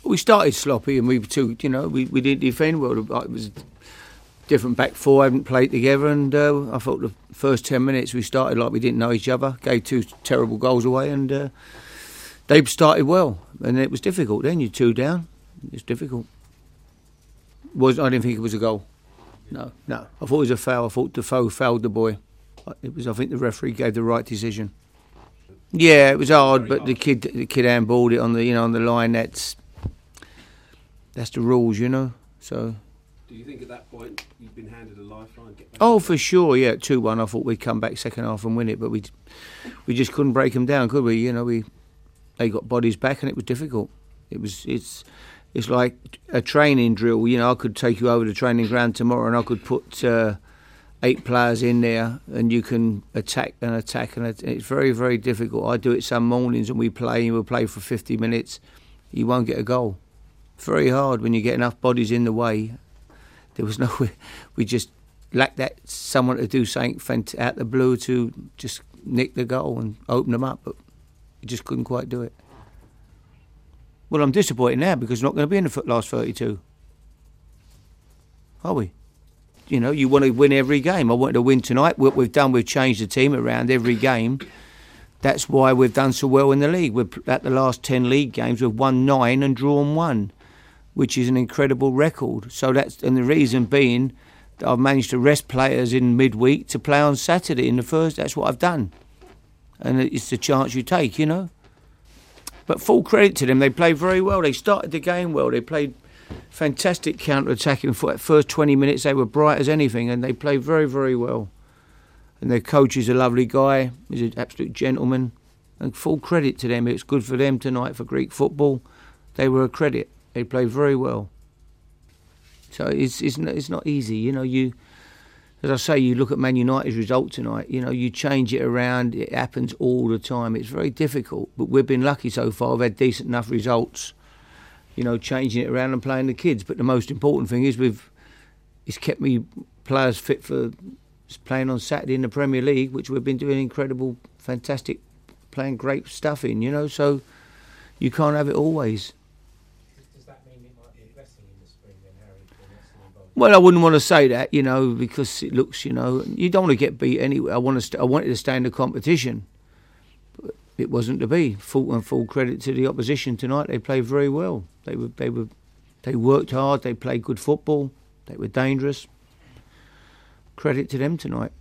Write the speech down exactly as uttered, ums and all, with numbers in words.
We started sloppy and we too, you know, we, we didn't defend well. It was a different back four, hadn't played together, and uh, I thought the first ten minutes we started like we didn't know each other, gave two terrible goals away, and uh, they started well, and it was difficult. Then you're two down, it's difficult. Was I didn't think it was a goal. No, no. I thought it was a foul. I thought Defoe fouled the boy. It was. I think the referee gave the right decision. Yeah, it was hard, but the kid, the kid handballed it on the, you know, on the line. That's that's the rules, you know. So. Do you think at that point you've been handed a lifeline? Get back oh, for sure. Yeah, two one. I thought we'd come back second half and win it, but we we just couldn't break them down, could we? You know, we they got bodies back, and it was difficult. It was. It's. It's like a training drill. You know, I could take you over the training ground tomorrow and I could put uh, eight players in there and you can attack and attack. And it's very, very difficult. I do it some mornings and we play and we'll play for fifty minutes. You won't get a goal. Very hard when you get enough bodies in the way. There was no way. We just lacked that someone to do something out the blue to just nick the goal and open them up. But we just couldn't quite do it. Well, I'm disappointed now because we're not going to be in the last thirty-two. Are we? You know, you want to win every game. I wanted to win tonight. What we've done, we've changed the team around every game. That's why we've done so well in the league. We've, at the last ten league games, we've won nine and drawn one, which is an incredible record. So that's, and the reason being that I've managed to rest players in midweek to play on Saturday in the first. That's what I've done. And it's the chance you take, you know. But full credit to them, they played very well. They started the game well. They played fantastic counter-attacking. For the first twenty minutes, they were bright as anything, and they played very, very well. And their coach is a lovely guy. He's an absolute gentleman. And full credit to them. It's good for them tonight for Greek football. They were a credit. They played very well. So it's it's it's not easy, you know. You, as I say, you look at Man United's result tonight. You know, you change it around. It happens all the time. It's very difficult, but we've been lucky so far. We've had decent enough results. You know, changing it around and playing the kids. But the most important thing is we've it's kept me players fit for playing on Saturday in the Premier League, which we've been doing incredible, fantastic, playing great stuff in. You know, so you can't have it always. Well, I wouldn't want to say that, you know, because it looks, you know, you don't want to get beat anyway. I want to, st- I wanted to stay in the competition, but it wasn't to be. Full and full credit to the opposition tonight. They played very well. They were, they were, they worked hard. They played good football. They were dangerous. Credit to them tonight.